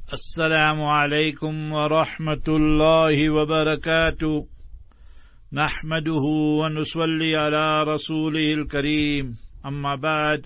السلام عليكم ورحمة الله وبركاته نحمده ونصلي على رسوله الكريم أما بعد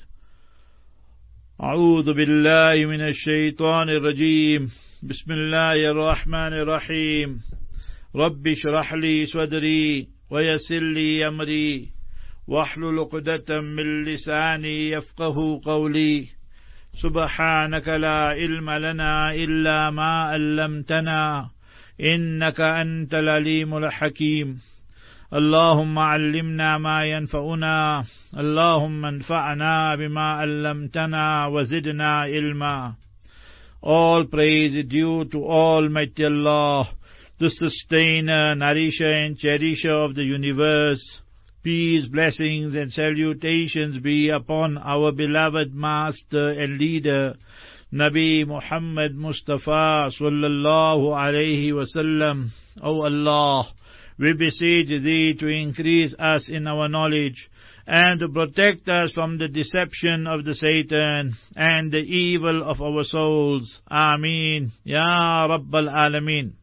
أعوذ بالله من الشيطان الرجيم بسم الله الرحمن الرحيم رب اشرح لي صدري ويسر لي أمري واحلل عقدة من لساني يفقه قولي سبحانك لا علم لنا إلا ما علمتنا إنك أنت العليم الحكيم اللهم علمنا ما ينفعنا اللهم انفعنا بما علمتنا وزدنا علما. All praise is due to Almighty Allah, the sustainer, nourisher and cherisher of the universe. Peace, blessings and salutations be upon our beloved master and leader, Nabi Muhammad Mustafa sallallahu alayhi wasallam. O Allah, we beseech Thee to increase us in our knowledge and to protect us from the deception of the Satan and the evil of our souls. Ameen. Ya Rabbal Alameen.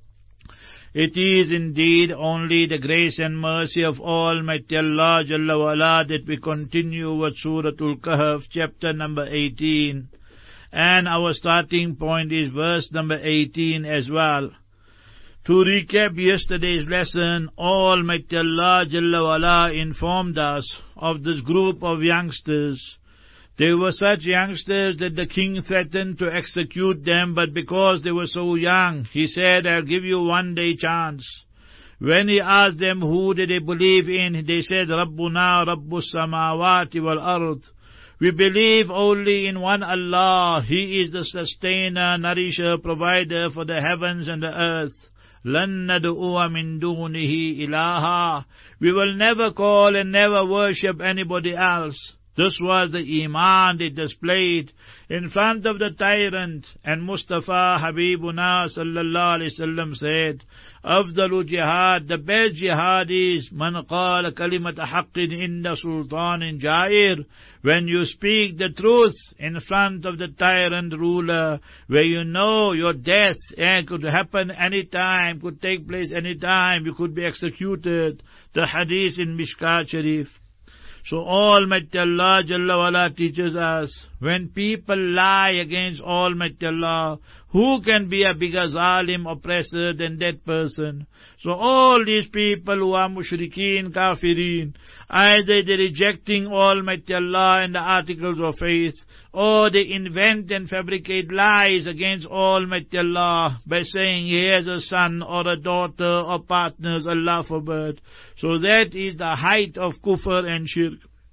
It is indeed only the grace and mercy of Almighty Allah Jalla wa Ala that we continue with Suratul Kahf, chapter number 18. And our starting point is verse number 18 as well. To recap yesterday's lesson, Almighty Allah Jalla wa Ala informed us of this group of youngsters. They were such youngsters that the king threatened to execute them, but because they were so young, he said, I'll give you one day chance. When he asked them who did they believe in, they said, Rabbuna Rabbus Samawati wal Ard. We believe only in one Allah. He is the sustainer, nourisher, provider for the heavens and the earth. لَن نَدْعُوَ مِن دُونِهِ إِلَٰهًا. We will never call and never worship anybody else. This was the Iman they displayed in front of the tyrant. And Mustafa Habibuna sallallahu alayhi wasallam said, Afdalu jihad, the best jihad is man qala kalimata haqqin inda sultanin jair. When you speak the truth in front of the tyrant ruler, where you know your death could happen any time, could take place any time, you could be executed. The hadith in Mishkat Sharif. So Almighty Allah Jalla wa Ala teaches us, when people lie against Almighty Allah, who can be a bigger zalim oppressor than that person? So all these people who are mushrikeen, kafirin, either they're rejecting Almighty Allah and the articles of faith, or they invent and fabricate lies against Almighty Allah by saying he has a son or a daughter or partners, Allah forbid. So that is the height of kufr and shirk.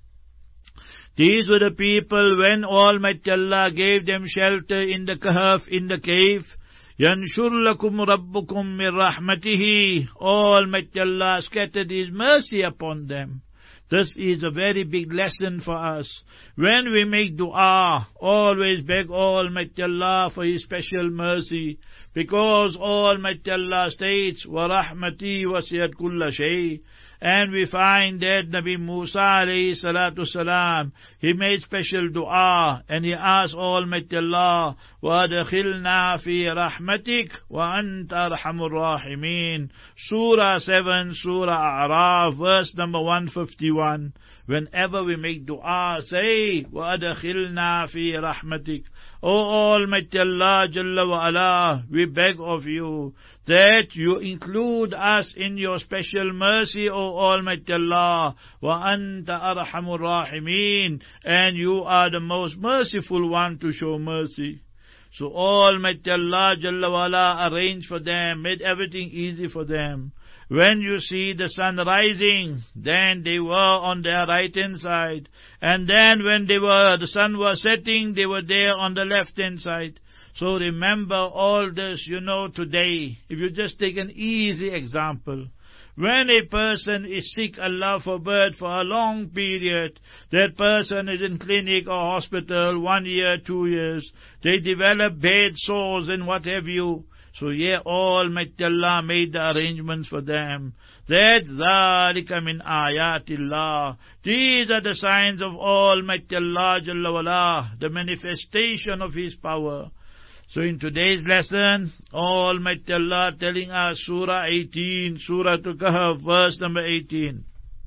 These were the people when Almighty Allah gave them shelter in the kahf, in the cave. يَنْشُرْ لَكُمْ رَبُّكُمْ مِنْ رَحْمَتِهِ. Almighty Allah scattered His mercy upon them. This is a very big lesson for us. When we make dua, always beg Almighty Allah for His special mercy. Because Almighty Allah states, وَرَحْمَتِي وَسِعَتْ كُلَّ شَيْءٍ. And we find that Nabi Musa alayhi salatu salam, he made special dua and he asked Almighty Allah, وَأَدْخِلْنَا فِي رَحْمَتِكَ وَأَنْتَ أَرْحَمُ الرَّاحِمِينَ. Surah 7, Surah A'raf, verse number 151. Whenever we make dua, say, وَأَدْخِلْنَا فِي رَحْمَتِكَ. O Almighty Allah Jalla wa Ala, we beg of you that you include us in your special mercy, O Almighty Allah. وَأَنْتَ أَرْحَمُ الرَّاحِمِينَ. And you are the most merciful one to show mercy. So Almighty Allah Jalla wa Ala arranged for them, made everything easy for them. When you see the sun rising, then they were on their right hand side. And then when the sun was setting, they were there on the left hand side. So remember all this, today. If you just take an easy example. When a person is sick, Allah forbid, for a long period, that person is in clinic or hospital 1 year, 2 years, they develop bad sores and what have you. So Almighty Allah made the arrangements for them. That ذَلِكَ مِنْ آيَاتِ اللَّهِ. These are the signs of Almighty Allah Jalla wala, the manifestation of His power. So in today's lesson, Almighty Allah telling us Surah 18, Surah Al-Kahf, verse number 18.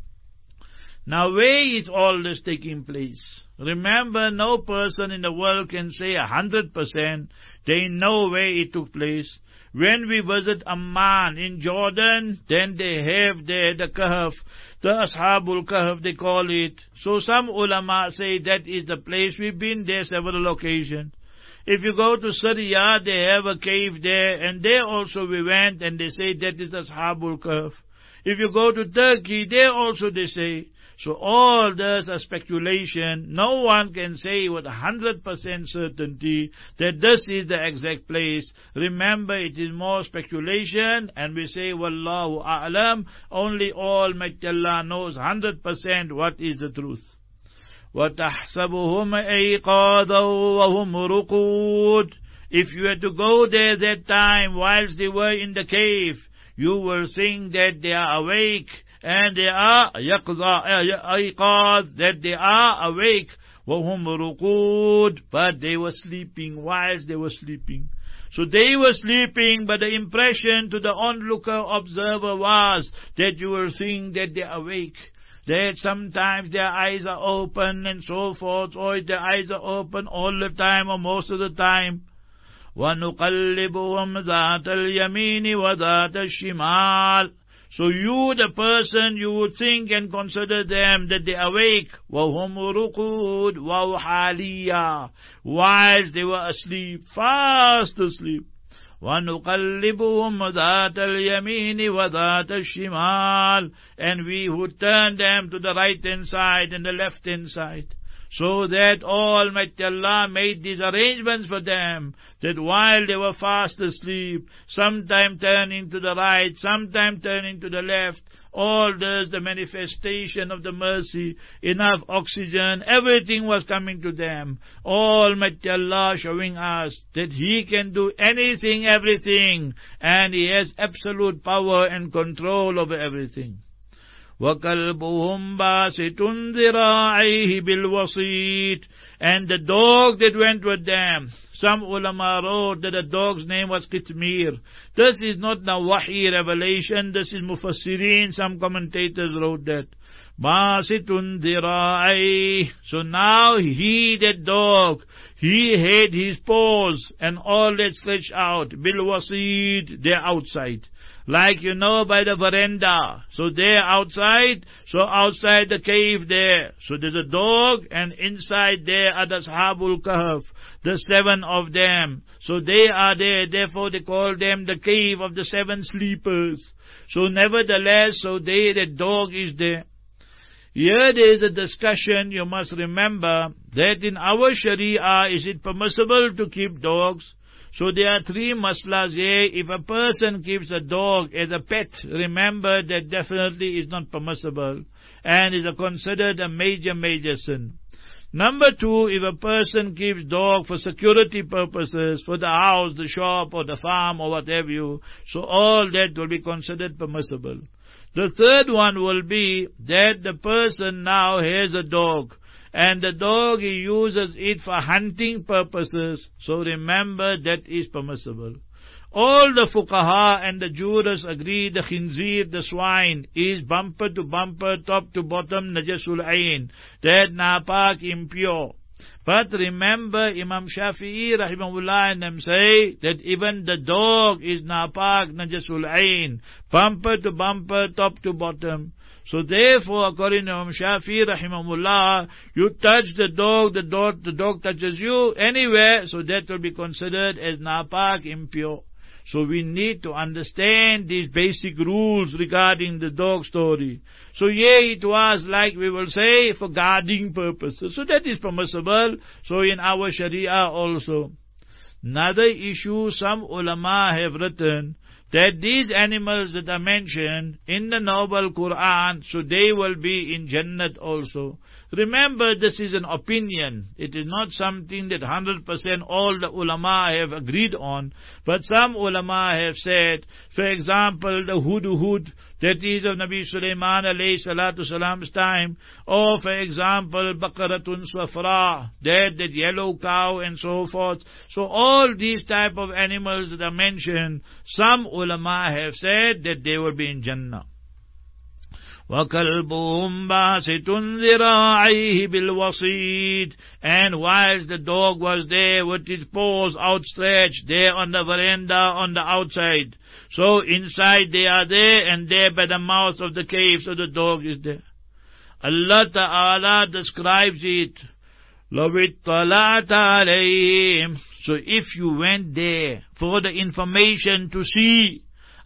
Now where is all this taking place? Remember, no person in the world can say 100% they know where it took place. When we visit Amman in Jordan, then they have there the Kahf, the Ashabul Kahf they call it. So some ulama say that is the place. We've been there several occasions. If you go to Syria, they have a cave there, and there also we went, and they say that is Ashabul Kahf. If you go to Turkey, there also they say. So all this are speculation. No one can say with 100% certainty that this is the exact place. Remember, it is more speculation, and we say, Wallahu A'lam, only Almighty Allah knows 100% what is the truth. وَتَحْسَبُهُمْ أَيْقَاظًا وَهُمْ رُقُودٌ. If you had to go there that time whilst they were in the cave, you will think that they are awake, and they are أيقاظ, that they are awake. وَهُمْ رُقُودٌ, but they were sleeping whilst they were sleeping. So they were sleeping, but the impression to the onlooker observer was that you will think that they are awake. That sometimes their eyes are open and so forth, or their eyes are open all the time or most of the time. وَنُقَلِّبُهُمْ ذَاتَ الْيَمِينِ وَذَاتَ الشِّمَالِ. So you, the person, you would think and consider them that they are awake. وَهُمْ رُقُودٌ وَوْحَالِيًّا, whilst they were asleep, fast asleep. وَنُقَلِّبُهُمْ ذَاتَ الْيَمِينِ وَذَاتَ الشِّمَالِ, and we would turn them to the right-hand side and the left-hand side. So that Almighty Allah made these arrangements for them, that while they were fast asleep, sometime turning to the right, sometime turning to the left, all this, the manifestation of the mercy, enough oxygen, everything was coming to them. Almighty Allah showing us that He can do anything, everything, and He has absolute power and control over everything. وَكَلْبُهُمْ بَاسِطٌ ذِرَاعَيْهِ بِالْوَصِيدِ, and the dog that went with them. Some ulama wrote that the dog's name was Qitmir. This is not the Wahi revelation, this is Mufassirin, some commentators wrote that. بَاسِطٌ ذِرَاعَيْهِ. So now he, that dog, he had his paws and all that stretched out. بِالْوَصِيدِ, they're outside. Like by the veranda. So they're outside, so outside the cave there. So there's a dog, and inside there are the Ashabul Kahf, the 7 of them. So they are there, therefore they call them the cave of the 7 sleepers. So nevertheless, so the dog is there. Here there is a discussion. You must remember that in our Sharia, is it permissible to keep dogs? So there are 3 maslas here. If a person keeps a dog as a pet, remember that definitely is not permissible and is considered a major sin. Number 2, if a person keeps dog for security purposes, for the house, the shop, or the farm, or what have you, so all that will be considered permissible. The third one will be that the person now has a dog, and the dog, he uses it for hunting purposes. So remember, that is permissible. All the fuqaha and the jurists agree the khinzir, the swine, is bumper to bumper, top to bottom, najasul ayn, that napak, impure. But remember, Imam Shafi'i rahimahullah and them say that even the dog is napak, najasul ayn, bumper to bumper, top to bottom. So therefore, according to Imam Shafi'i rahimahullah, you touch the dog touches you anywhere, so that will be considered as napak, impure. So we need to understand these basic rules regarding the dog story. So it was like we will say for guarding purposes. So that is permissible. So in our Sharia also. Another issue, some ulama have written that these animals that are mentioned in the noble Quran, so they will be in Jannat also. Remember, this is an opinion. It is not something that 100% all the ulama have agreed on. But some ulama have said, for example, the hudhud, that is of Nabi Sulaiman alayhi salatu salam's time, or for example, Baqaratun Swafra, that yellow cow and so forth. So all these type of animals that are mentioned, some ulama have said that they will be in Jannah. وَكَلْبُهُمْ بَاسِطٌ ذِرَاعَيْهِ بِالْوَصِيدِ. And whilst the dog was there with its paws outstretched, there on the veranda on the outside. So inside they are there, and there by the mouth of the cave, so the dog is there. Allah Ta'ala describes it. لَوِ اطَّلَعْتَ عَلَيْهِمْ. So if you went there for the information to see,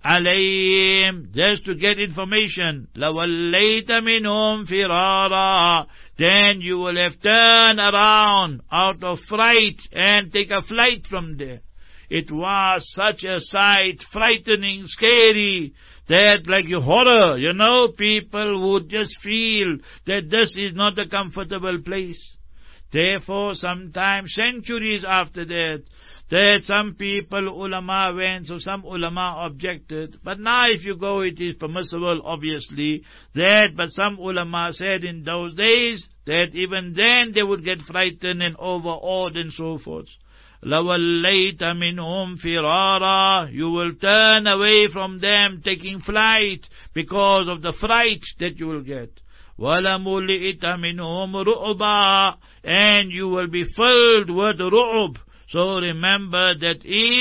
alayhim, just to get information, لَوَلَّيْتَ مِنْهُمْ فِرَارًا. Then you will have turned around out of fright and take a flight from there. It was such a sight, frightening, scary, that like a horror, people would just feel that this is not a comfortable place. Therefore, sometimes centuries after that some people, ulama went, so some ulama objected. But now if you go, it is permissible, obviously. But some ulama said in those days, that even then they would get frightened and overawed and so forth. لَوَلَّيْتَ مِنْهُمْ فِرَارًا. You will turn away from them, taking flight, because of the fright that you will get. وَلَمُلِئِتَ مِنْهُمْ رُعْبًا. And you will be filled with ru'ub. So remember that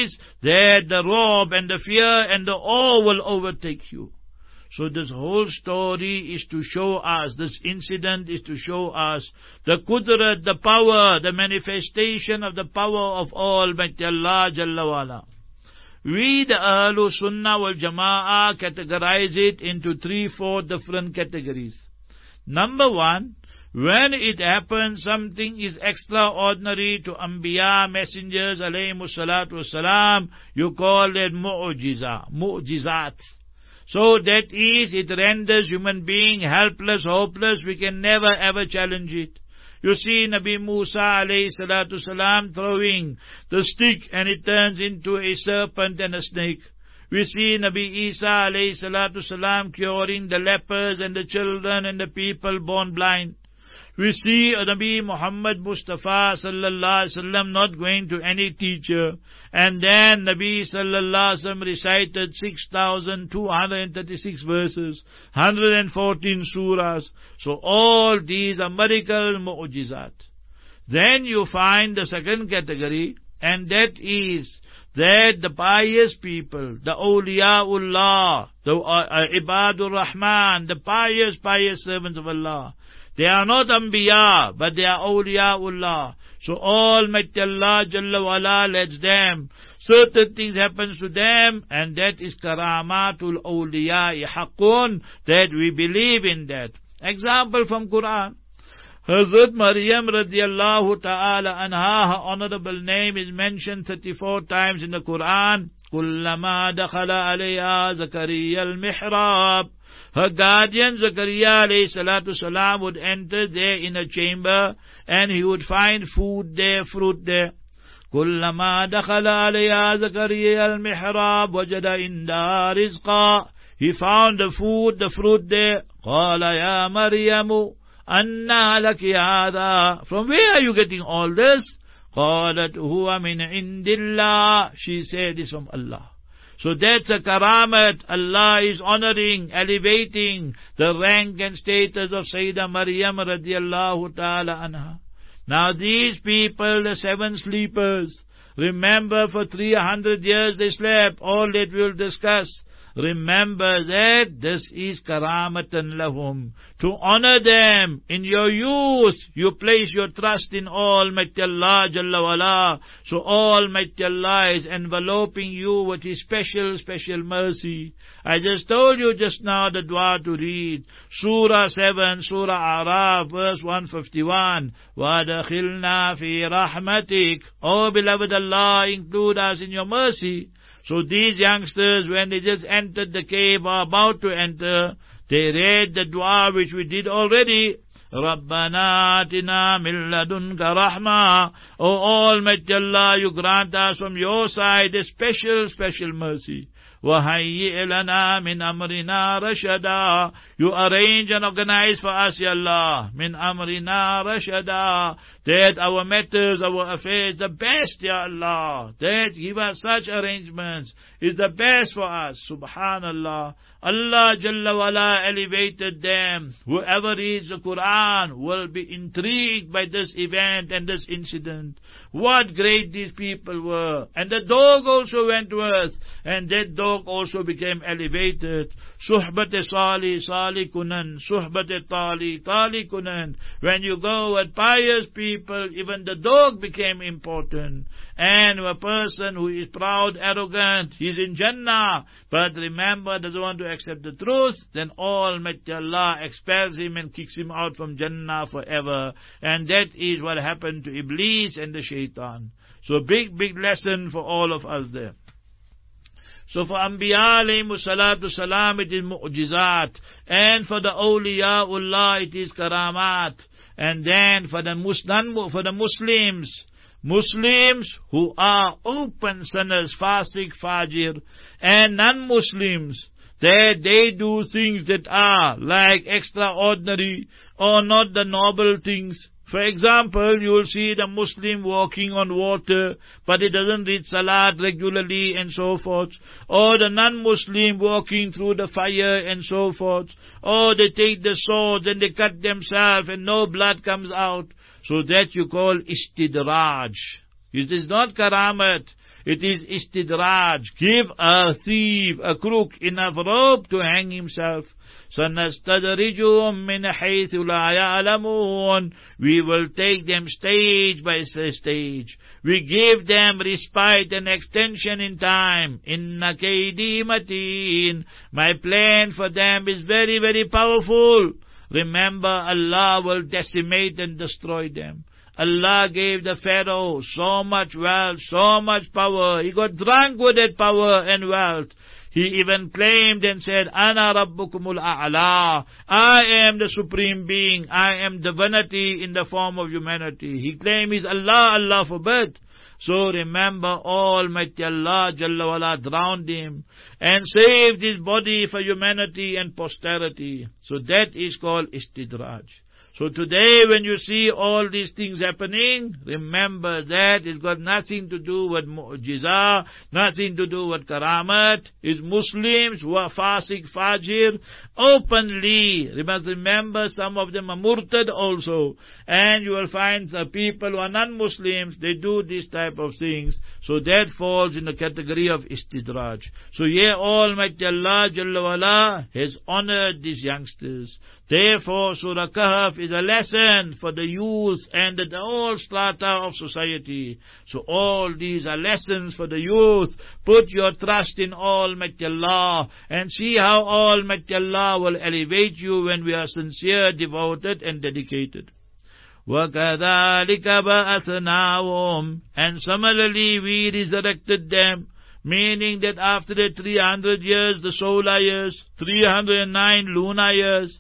the robe and the fear and the awe will overtake you. So this whole story is to show us, this incident is to show us the qudrat, the power, the manifestation of the power of Almighty Allah Jalla wa'ala. We, the Ahlul Sunnah wal Jama'ah, categorize it into 3-4 different categories. Number one, when it happens, something is extraordinary to Anbiya, messengers, alayhimu salatu wasalam, you call it mu'jizat. So that is, it renders human being helpless, hopeless, we can never ever challenge it. You see Nabi Musa alayhi salatu wasalam throwing the stick and it turns into a serpent and a snake. We see Nabi Isa alayhi salatu wasalam curing the lepers and the children and the people born blind. We see Nabi Muhammad Mustafa sallallahu alaihi wasallam not going to any teacher, and then Nabi sallallahu alaihi wasallam recited 6,236 verses, 114 surahs. So all these are miracle mu'jizat. Then you find the second category, and that is that the pious people, the awliyaullah, the ibadur rahman, the pious servants of Allah, they are not Anbiya, but they are awliyaullah. So Almighty Allah Jalla wa'ala lets them, certain things happens to them, and that is karamatul awliya'i haqqun, that we believe in that. Example from Quran. Hazrat Maryam radiyallahu ta'ala anha, her honorable name is mentioned 34 times in the Quran. Kullama dakhala alayha Zakariya al-mihrab. Her guardian Zakaria alayhi salatu salam would enter there in a chamber, and he would find food there, fruit there. Kullama dakhala alayha Zakariya al-mihrab wajada inda rizqa. He found the food, the fruit there. Qala ya Maryamu anna laki hadha. From where are you getting all this? Qalat huwa min indillah. She said, it's from Allah. So that's a karamat. Allah is honoring, elevating the rank and status of Sayyidah Maryam radiyallahu ta'ala anha. Now these people, the 7 sleepers, remember for 300 years they slept, all that we will discuss. Remember that this is karamatan lahum. To honor them in your youth, you place your trust in Almighty Allah Jalla wa'ala. So Almighty Allah is enveloping you with His special mercy. I just told you just now the dua to read. Surah 7, Surah Araf, verse 151. وَأَدْخِلْنَا فِي رَحْمَتِكَ. Oh beloved Allah, include us in your mercy. So these youngsters, when they just entered the cave or about to enter, they read the dua which we did already. Rabbana atina min ladunka rahma. O Almighty Allah, you grant us from your side a special mercy. وَهَيِّئْ لَنَا مِنْ أَمْرِنَا رَشَدًا. You arrange and organize for us, Ya Allah, مِنْ أَمْرِنَا رَشَدًا, that our matters, our affairs, the best, Ya Allah, that give us such arrangements is the best for us. Subhanallah. Allah Jalla wala elevated them. Whoever reads the Quran will be intrigued by this event and this incident. What great these people were. And the dog also went with, and that dog also became elevated. Suhbat-e Sali, Sali Kunan. Suhbat-e Tali, Tali Kunan. When you go with pious people, even the dog became important. And a person who is proud, arrogant, he's in Jannah, but remember, doesn't want to accept the truth, then Almighty Allah expels him and kicks him out from Jannah forever. And that is what happened to Iblis and the Shaitan. So big lesson for all of us there. So for Anbiya alayhimu salatu salam it is mu'jizat, and for the awliyaullah it is karamat. And then for the Muslims who are open sinners, fasik, fajir, and non-Muslims, that they do things that are like extraordinary or not the noble things. For example, you will see the Muslim walking on water, but he doesn't read Salat regularly and so forth. Or the non-Muslim walking through the fire and so forth. Or they take the swords and they cut themselves and no blood comes out. So that you call istidraj. It is not karamat. It is istidraj. Give a thief, a crook, enough rope to hang himself. سَنَسْتَدْرِجُهُمْ مِنْ حَيْثُ لَا يَعْلَمُونَ. We will take them stage by stage. We give them respite and extension in time. Inna kaydi mateen. My plan for them is very powerful. Remember, Allah will decimate and destroy them. Allah gave the Pharaoh so much wealth, so much power. He got drunk with that power and wealth. He even claimed and said, Ana Rabbukumul A'la. I am the Supreme Being. I am divinity in the form of humanity. He claimed he's Allah, Allah forbid. So remember, Almighty Allah Jalla wala drowned him and saved his body for humanity and posterity. So that is called istidraj. So today when you see all these things happening, remember that it's got nothing to do with mu'jizah, nothing to do with karamat. It's Muslims who are fasik, fajir, openly. You must remember some of them are murtad also. And you will find the people who are non-Muslims, they do this type of things. So that falls in the category of istidraj. So here Almighty Allah Jalla wala has honored these youngsters. Therefore Surah Kahf is a lesson for the youth and the whole strata of society. So all these are lessons for the youth. Put your trust in Almighty Allah and see how Almighty Allah will elevate you when we are sincere, devoted and dedicated. وَكَذَلِكَ بَأَثْنَاهُمْ. And similarly we resurrected them, meaning that after the 300 years, the solar years, 309 lunar years,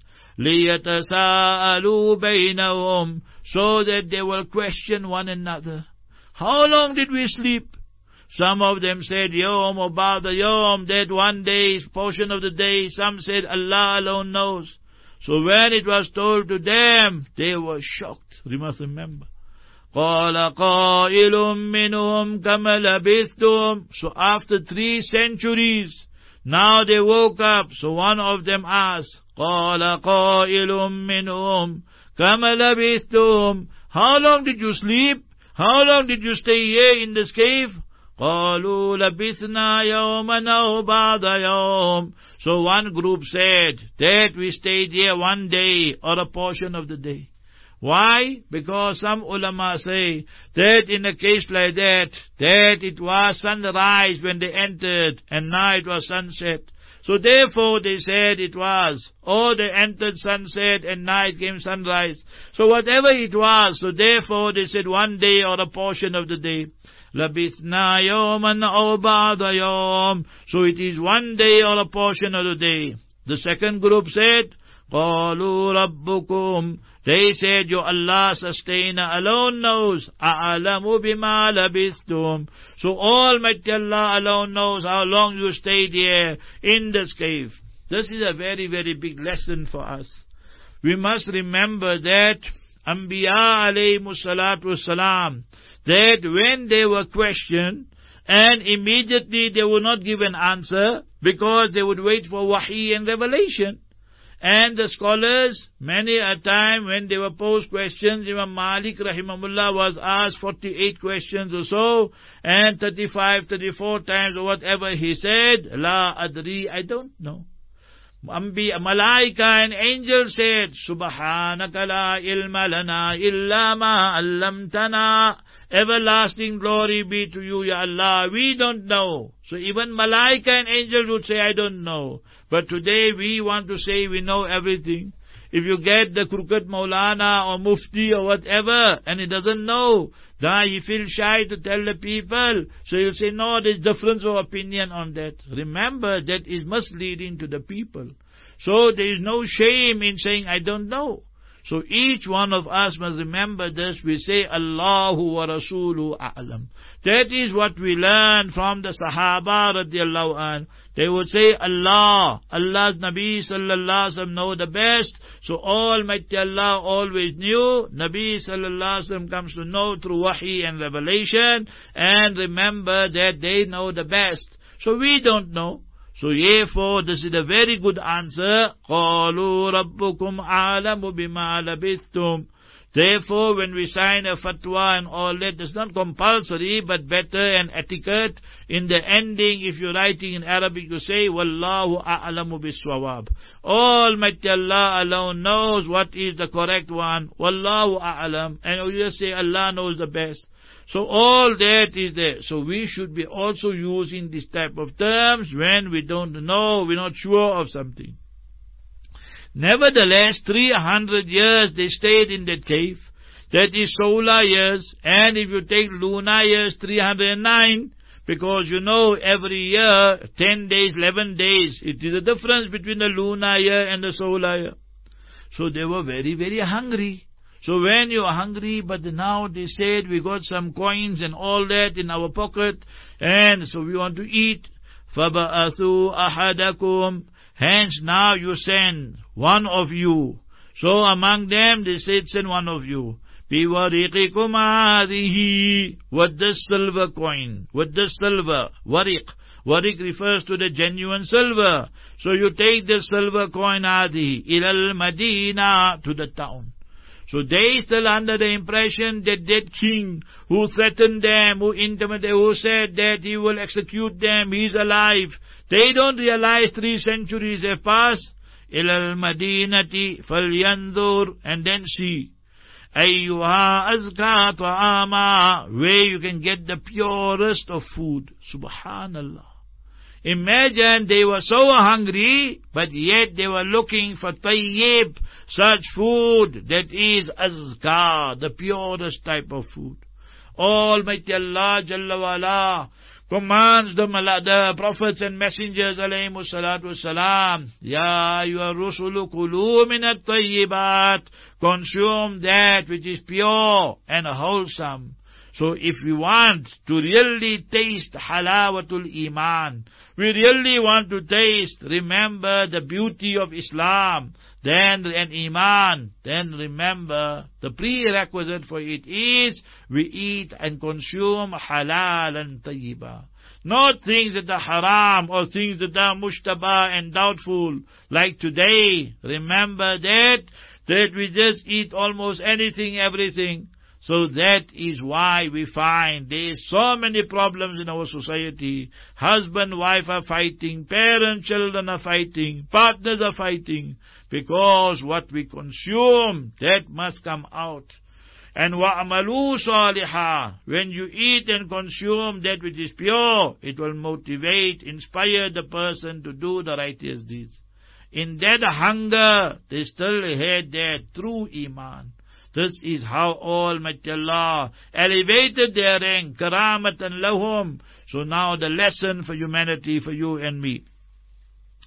لِيَتَسَاءَلُوا بَيْنَهُمْ, so that they will question one another. How long did we sleep? Some of them said Yom or Ba'da Yom, that one day, portion of the day. Some said Allah alone knows. So when it was told to them, they were shocked. You must remember. قَالَ قَائِلٌ مِّنْهُمْ كَمَ لَبِثْتُمْ. So after 3 centuries, now they woke up. So one of them asked, قَالَ قَائِلٌ مِّنْهُمْ كَمَ لَبِثْتُمْ. How long did you sleep? How long did you stay here in this cave? قَالُوا لَبِثْنَا يَوْمًا أَوْ بَعْضَ يَوْمٍ. So one group said that we stayed here one day or a portion of the day. Why? Because some ulama say that in a case like that it was sunrise when they entered and now it was sunset. So therefore they said it was, or they entered sunset and night came sunrise. So whatever it was, so therefore they said one day or a portion of the day. لَبِثْنَا يَوْمًا أَوْ بَعْضَ يَوْمٍ. So it is one day or a portion of the day. The second group said, قَالُوا رَبُّكُمْ They said, your Allah sustainer alone knows. A'alamu bima labithtum. So Almighty Allah alone knows how long you stayed here in this cave. This is a very, very big lesson for us. We must remember that Anbiya alayhimu salatu wasalam, that when they were questioned, and immediately they would not give an answer, because they would wait for wahi and revelation. And the scholars, many a time when they were posed questions, Imam Malik rahimahullah was asked 48 questions or so, and 35, 34 times or whatever he said, La adri, I don't know. Malaika and angels said, Subhanaka la ilma lana illa ma allamtana. Everlasting glory be to you, Ya Allah. We don't know. So even Malaika and angels would say, I don't know. But today we want to say we know everything. If you get the crooked Maulana or Mufti or whatever, and he doesn't know, then he feels shy to tell the people. So he'll say, no, there's difference of opinion on that. Remember, that is misleading to the people. So there is no shame in saying, I don't know. So each one of us must remember this. We say, Allahu wa Rasuluhu a'lam. That is what we learn from the Sahaba radiallahu anh. They would say, Allah, Allah's Nabi sallallahu alaihi wasallam know the best. So Almighty Allah always knew. Nabi sallallahu alaihi wasallam comes to know through wahi and revelation. And remember that they know the best. So we don't know. So therefore, this is a very good answer. قَالُوا رَبُّكُمْ أَعْلَمُ بِمَا لَبِثْتُمْ. Therefore, when we sign a fatwa and all that, it's not compulsory, but better and etiquette. In the ending, if you're writing in Arabic, you say, وَاللَّهُ أَعْلَمُ بِالصَّوَابِ. Almighty Allah alone knows what is the correct one. وَاللَّهُ أَعْلَمُ. And you just say, Allah knows the best. So all that is there. So we should be also using this type of terms when we don't know, we're not sure of something. Nevertheless, 300 years they stayed in that cave. That is solar years. And if you take lunar years, 309. Because you know, every year, 10 days, 11 days. It is a difference between the lunar year and the solar year. So they were very, very hungry. So when you are hungry, but now they said we got some coins and all that in our pocket, and so we want to eat. فَبَأَثُوا أَحَدَكُمْ. Hence now you send one of you. So among them they said, send one of you. بِوَرِقِكُمْ هَذِهِ. With this silver coin, with this silver, wariq. Wariq refers to the genuine silver. So you take the silver coin هذه إِلَى الْمَدِينَةِ, to the town. So they still under the impression that that king who threatened them, who intimidated, who said that he will execute them, he is alive. They don't realize 3 centuries have passed. إِلَى الْمَدِينَةِ فَلْيَنْظُرْ. And then see. أَيُّهَا أَزْكَى طَعَامًا. Where you can get the purest of food. Subhanallah. Imagine they were so hungry, but yet they were looking for tayyib, such food that is azka, the purest type of food. Almighty Allah Jalla wa Ala commands the prophets and messengers alayhimu salatu wasalam, Ya ayyuhar rusulu kulu minat tayyibat. Consume that which is pure and wholesome. So if we want to really taste halawatul iman, we really want to taste, remember the beauty of Islam, then and Iman, then remember the prerequisite for it is we eat and consume halal and tayyiba. Not things that are haram or things that are mushtaba and doubtful. Like today, remember that we just eat almost anything, everything. So that is why we find there is so many problems in our society. Husband, wife are fighting, parents, children are fighting, partners are fighting. Because what we consume, that must come out. And wa'amalu salihah. When you eat and consume that which is pure, it will motivate, inspire the person to do the righteous deeds. In that hunger, they still had that true iman. This is how Almighty Allah elevated their rank, karamatan lahum. So now the lesson for humanity, for you and me.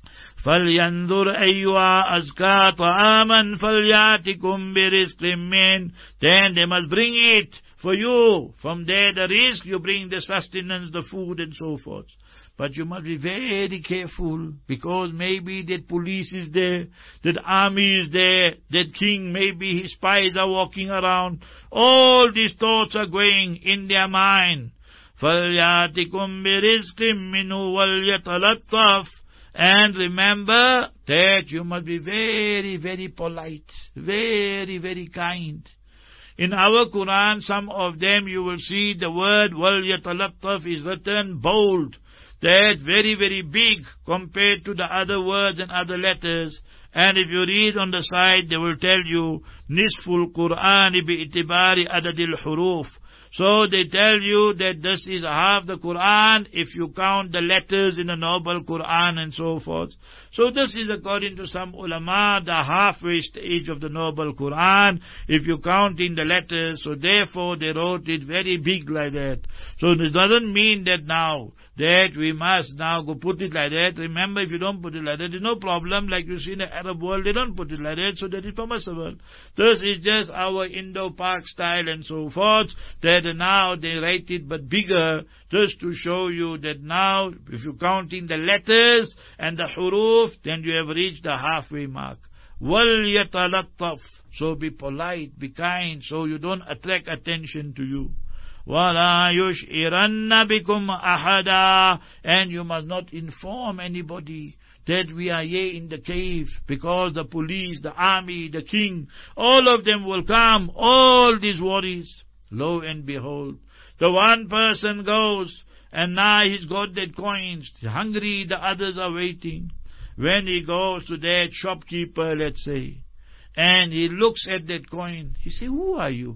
فَلْيَنْظُرْ أَيُّهَا أَزْكَى طَعَامًا فَلْيَأْتِكُمْ بِرِزْقٍ مِّنْهُ. Then they must bring it for you. From there the rizq, you bring the sustenance, the food and so forth. But you must be very careful, because maybe that police is there, that army is there, that king, maybe his spies are walking around. All these thoughts are going in their mind. فَلْيَأْتِكُمْ بِرِزْقٍ مِّنْهُ وَلْيَتَلَطَّفْ. And remember that you must be very, very polite, very, very kind. In our Quran, some of them you will see the word وَلْيَتَلَطَّفْ is written bold. That very, very big compared to the other words and other letters. And if you read on the side, they will tell you, Nisful Qur'ani bi'itibari adadil huruf. So they tell you that this is half the Quran if you count the letters in the Noble Quran and so forth. So this is according to some ulama, the halfway stage of the Noble Quran, if you count in the letters. So therefore they wrote it very big like that. So this doesn't mean that now, that we must now go put it like that. Remember, if you don't put it like that, there's no problem. Like you see in the Arab world, they don't put it like that, so that is permissible. This is just our Indo-Pak style and so forth, that now they write it but bigger, just to show you that now, if you count in the letters and the huruf, then you have reached the halfway mark. وَلْيَتَلَطَّفْ. So be polite, be kind, so you don't attract attention to you. وَلَا يُشْعِرَنَّ بِكُمْ أَحَدًا. And you must not inform anybody that we are here in the cave, because the police, the army, the king, all of them will come, all these worries. Lo and behold, the one person goes, and now he's got that coins, hungry, the others are waiting. When he goes to that shopkeeper, let's say, and he looks at that coin, he says, who are you?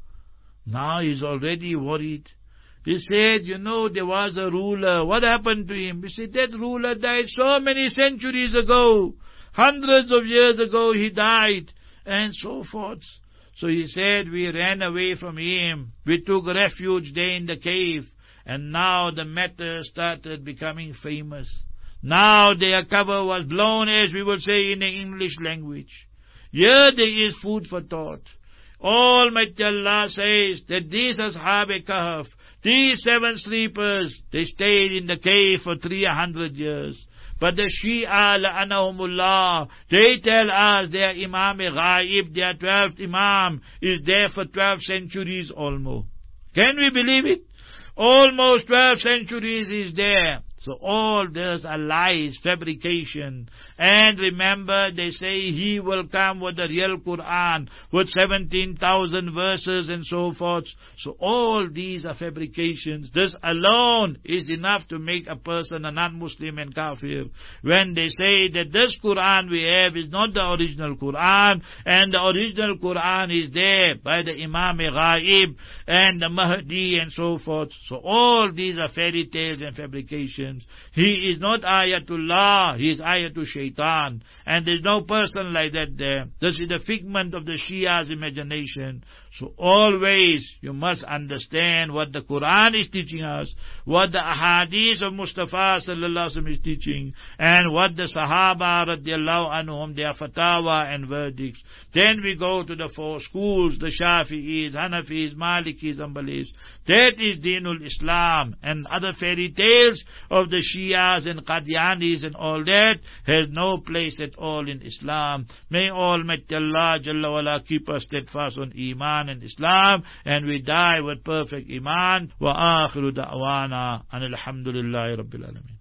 Now he's already worried. He said, there was a ruler. What happened to him? He said, that ruler died so many centuries ago. Hundreds of years ago he died. And so forth. So he said, we ran away from him. We took refuge there in the cave. And now the matter started becoming famous. Now their cover was blown, as we will say in the English language. Here there is food for thought. Almighty Allah says that these Ashab-e-Kahf, these 7 sleepers, they stayed in the cave for 300 years. But the Shia, la'anahumullah, they tell us their Imam-e-Ghaib, their 12th Imam, is there for 12 centuries almost. Can we believe it? Almost 12 centuries is there. So all this are lies, fabrication. And remember, they say he will come with the real Quran, with 17,000 verses and so forth. So all these are fabrications. This alone is enough to make a person a non-Muslim and kafir. When they say that this Quran we have is not the original Quran, and the original Quran is there by the Imam-e-Ghaib and the Mahdi and so forth. So all these are fairy tales and fabrications. He is not Ayatullah, he is Ayatul Shaitan. And there is no person like that there. This is the figment of the Shia's imagination. So always you must understand what the Quran is teaching us, what the Ahadith of Mustafa sallallahu alaihi wasallam is teaching, and what the Sahaba radiallahu anhum, their fatwa and verdicts. Then we go to the 4 schools, the Shafi'is, Hanafis, Malikis, Hanbalis. That is Dinul Islam. And other fairy tales of the Shias and Qadianis and all that has no place at all in Islam. May Almighty Allah Jalla wala keep us steadfast on Iman and Islam, and we die with perfect Iman. Wa akhiru da'wana anil hamdulillahi rabbil alamin.